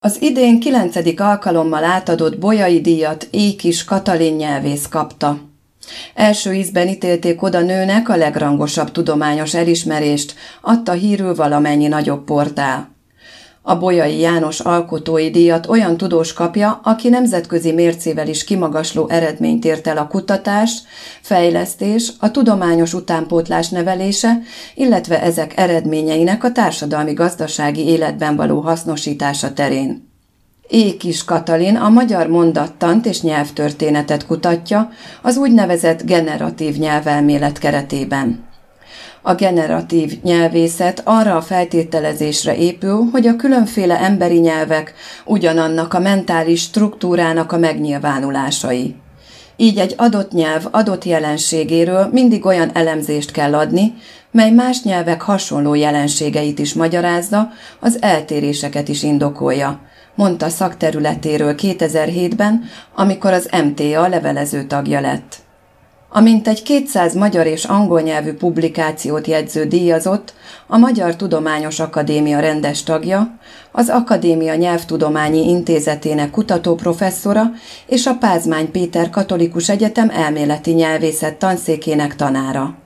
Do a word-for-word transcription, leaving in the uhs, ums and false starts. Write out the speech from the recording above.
Az idén kilencedik alkalommal átadott Bolyai díjat Ékis Katalin nyelvész kapta. Első ízben ítélték oda nőnek a legrangosabb tudományos elismerést, adta hírül valamennyi nagyobb portál. A Bolyai János alkotói díjat olyan tudós kapja, aki nemzetközi mércével is kimagasló eredményt ért el a kutatás, fejlesztés, a tudományos utánpótlás nevelése, illetve ezek eredményeinek a társadalmi-gazdasági életben való hasznosítása terén. Ékis Katalin a magyar mondattant és nyelvtörténetet kutatja az úgynevezett generatív nyelvelmélet keretében. A generatív nyelvészet arra a feltételezésre épül, hogy a különféle emberi nyelvek ugyanannak a mentális struktúrának a megnyilvánulásai. Így egy adott nyelv adott jelenségéről mindig olyan elemzést kell adni, mely más nyelvek hasonló jelenségeit is magyarázza, az eltéréseket is indokolja, mondta szakterületéről kétezer-hétben, amikor az em té á levelező tagja lett. A mintegy kétszáz magyar és angol nyelvű publikációt jegyző díjazott, a Magyar Tudományos Akadémia rendes tagja, az Akadémia Nyelvtudományi Intézetének kutatóprofesszora és a Pázmány Péter Katolikus Egyetem elméleti nyelvészet tanszékének tanára.